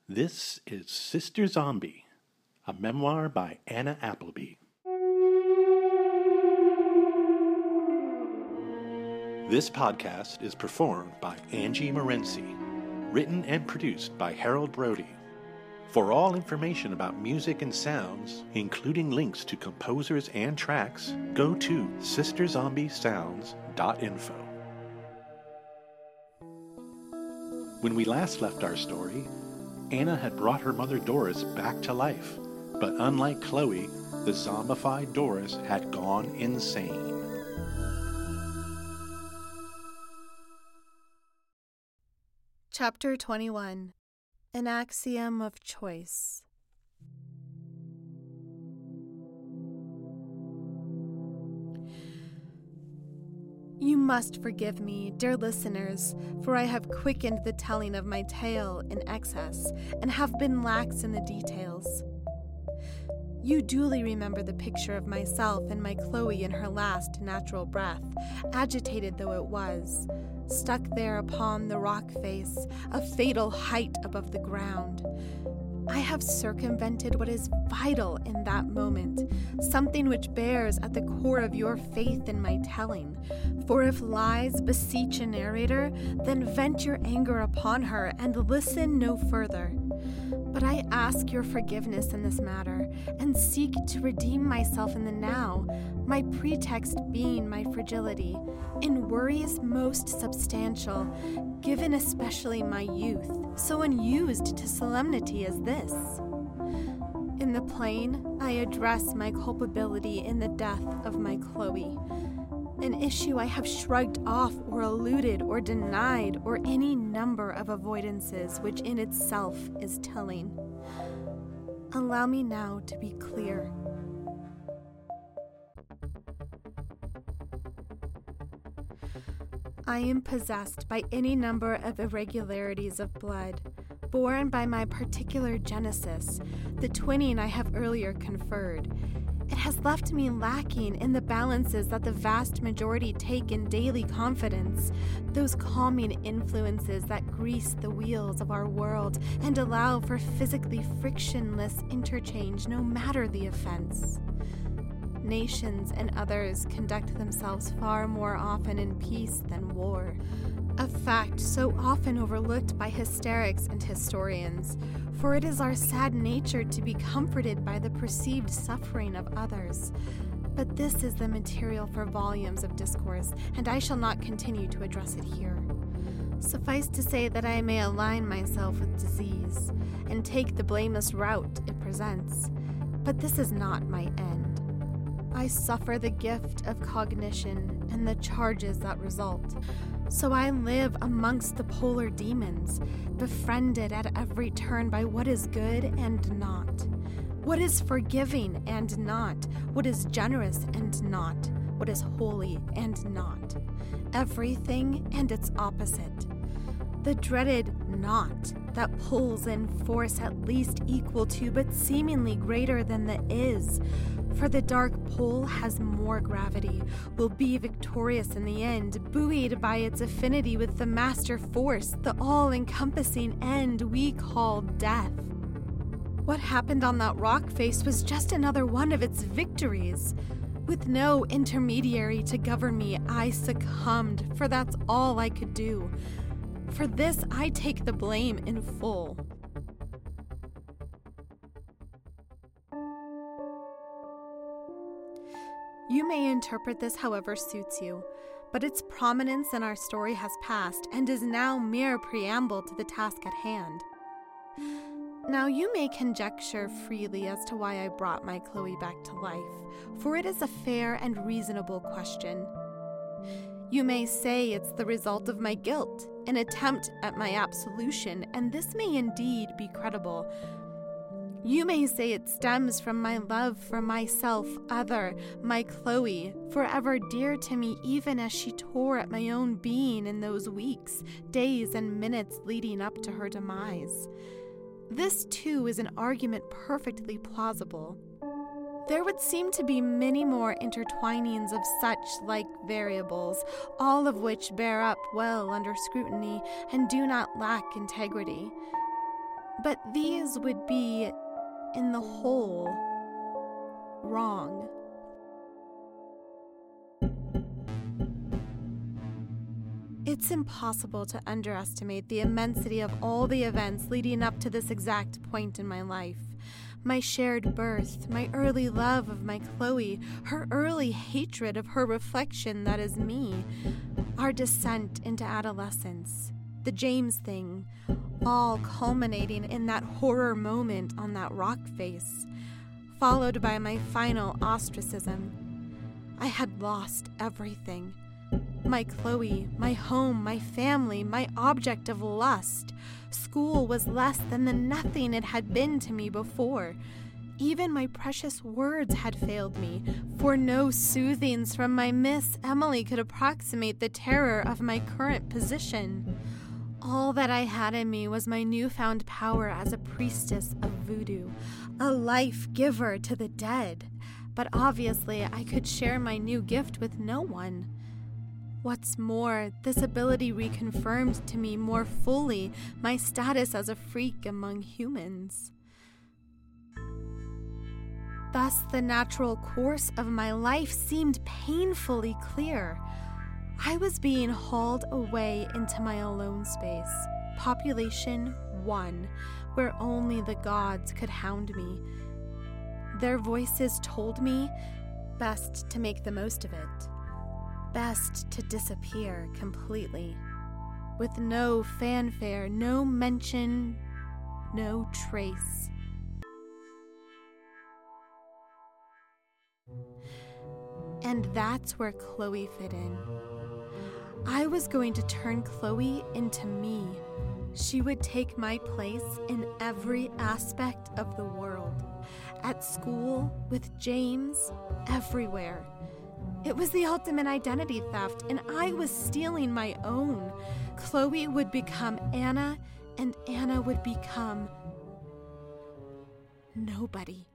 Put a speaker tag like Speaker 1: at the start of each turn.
Speaker 1: This is Sister Zombie, a memoir by Anna Appleby. This podcast is performed by Angie Morency, written and produced by Harold Brody. For all information about music and sounds, including links to composers and tracks, go to sisterzombiessounds.info. When we last left our story, Anna had brought her mother Doris back to life, but unlike Chloe, the zombified Doris had gone insane.
Speaker 2: Chapter 21. An Axiom of Choice. You must forgive me, dear listeners, for I have quickened the telling of my tale in excess, and have been lax in the details. You duly remember the picture of myself and my Chloe in her last natural breath, agitated though it was, stuck there upon the rock face, a fatal height above the ground. I have circumvented what is vital in that moment, something which bears at the core of your faith in my telling. For if lies beseech a narrator, then vent your anger upon her and listen no further. But I ask your forgiveness in this matter, and seek to redeem myself in the now, my pretext being my fragility, in worries most substantial, given especially my youth, so unused to solemnity as this. In the plain, I address my culpability in the death of my Chloe, an issue I have shrugged off or eluded or denied or any number of avoidances which in itself is telling. Allow me now to be clear. I am possessed by any number of irregularities of blood, born by my particular genesis, the twinning I have earlier conferred. It has left me lacking in the balances that the vast majority take in daily confidence, those calming influences that grease the wheels of our world and allow for physically frictionless interchange no matter the offense. Nations and others conduct themselves far more often in peace than war, a fact so often overlooked by hysterics and historians, for it is our sad nature to be comforted by the perceived suffering of others. But this is the material for volumes of discourse, and I shall not continue to address it here. Suffice to say that I may align myself with disease, and take the blameless route it presents, but this is not my end. I suffer the gift of cognition and the charges that result. So I live amongst the polar demons, befriended at every turn by what is good and not, what is forgiving and not, what is generous and not, what is holy and not, everything and its opposite. The dreaded not that pulls in force at least equal to but seemingly greater than the is. For the dark pole has more gravity, will be victorious in the end, buoyed by its affinity with the master force, the all-encompassing end we call death. What happened on that rock face was just another one of its victories. With no intermediary to govern me, I succumbed, for that's all I could do. For this, I take the blame in full. You may interpret this however suits you, but its prominence in our story has passed and is now mere preamble to the task at hand. Now you may conjecture freely as to why I brought my Chloe back to life, for it is a fair and reasonable question. You may say it's the result of my guilt, an attempt at my absolution, and this may indeed be credible. You may say it stems from my love for myself, other, my Chloe, forever dear to me even as she tore at my own being in those weeks, days, and minutes leading up to her demise. This, too, is an argument perfectly plausible. There would seem to be many more intertwinings of such like variables, all of which bear up well under scrutiny and do not lack integrity. But these would be, in the whole, wrong. It's impossible to underestimate the immensity of all the events leading up to this exact point in my life. My shared birth, my early love of my Chloe, her early hatred of her reflection that is me, our descent into adolescence, the James thing, all culminating in that horror moment on that rock face, followed by my final ostracism. I had lost everything. My Chloe, my home, my family, my object of lust. School was less than the nothing it had been to me before. Even my precious words had failed me, for no soothings from my Miss Emily could approximate the terror of my current position. All that I had in me was my newfound power as a priestess of voodoo, a life giver to the dead. But obviously I could share my new gift with no one. What's more, this ability reconfirmed to me more fully my status as a freak among humans. Thus, the natural course of my life seemed painfully clear. I was being hauled away into my alone space, population 1, where only the gods could hound me. Their voices told me best to make the most of it. Best to disappear completely, with no fanfare, no mention, no trace. And that's where Chloe fit in. I was going to turn Chloe into me. She would take my place in every aspect of the world. At school, with James, everywhere. It was the ultimate identity theft, and I was stealing my own. Chloe would become Anna, and Anna would become nobody.